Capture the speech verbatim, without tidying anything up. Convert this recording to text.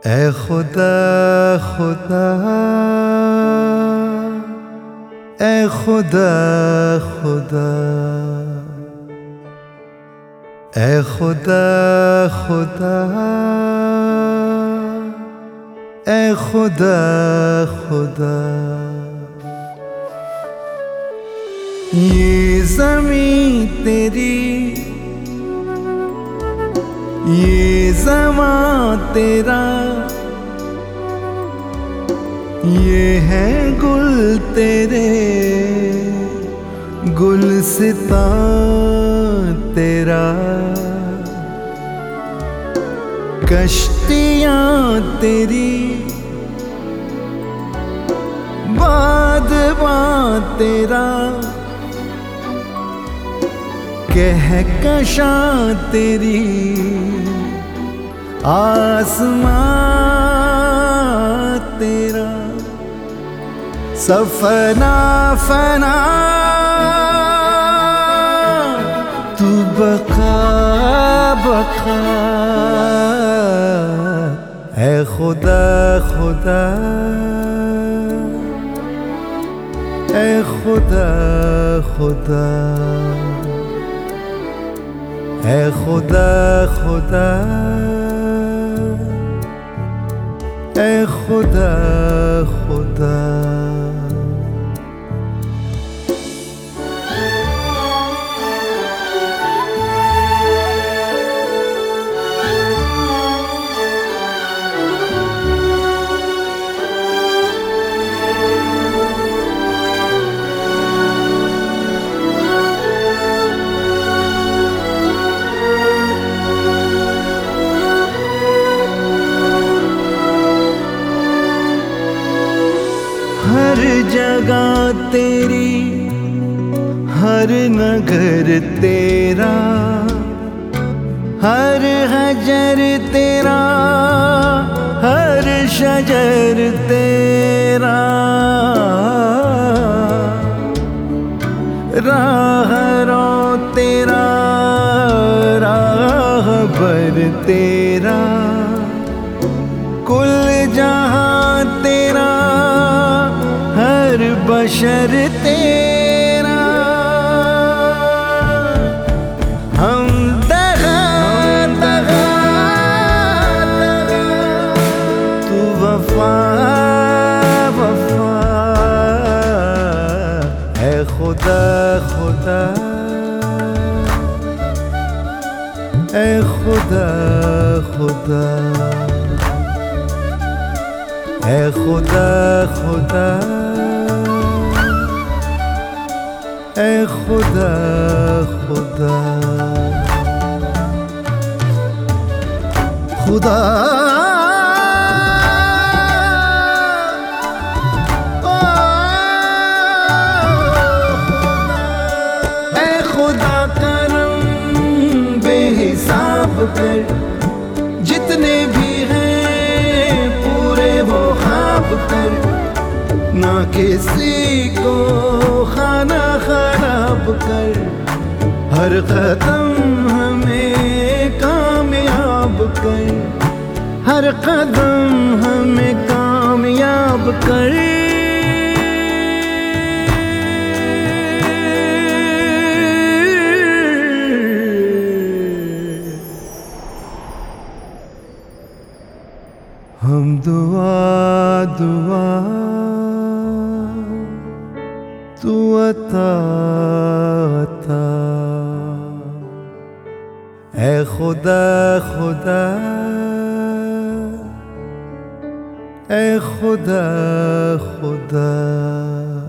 ऐ खुदा खुदा ऐ खुदा खुदा ऐ खुदा खुदा ऐ खुदा खुदा। ये ज़मीं तेरी, ये ज़मां तेरा, ये है गुल तेरे, गुलसितां तेरा। कश्तियाँ तेरी, बादबां तेरा, कहकशां तेरी, आसमां तेरा। सफना फना तू बका बका। ऐ खुदा खुदा ऐ खुदा खुदा ऐ खुदा खुदा ऐ खुदा खुदा। हर जगह तेरी, हर नगर तेरा, हर हजर तेरा, हर शजर तेरा। राहरो तेरा, राहबर तेरा, कुल जहां तेरा, हर बशर तेरा। हम दगा दगा दगा, तू वफा वफा। ऐ खुदा खुदा ऐ खुदा खुदा ऐ खुदा खुदा ऐ खुदा खुदा। खुदा ऐ खुदा करम बेहिसाब कर, जितने भी हैं पूरे वो ख्वाब कर। ना किसी को खाना खराब कर, हर कदम हमें कामयाब कर, हर कदम हमें कामयाब कर। हम दुआ दुआ तू अता अता। ऐ खुदा खुदा ऐ खुदा खुदा।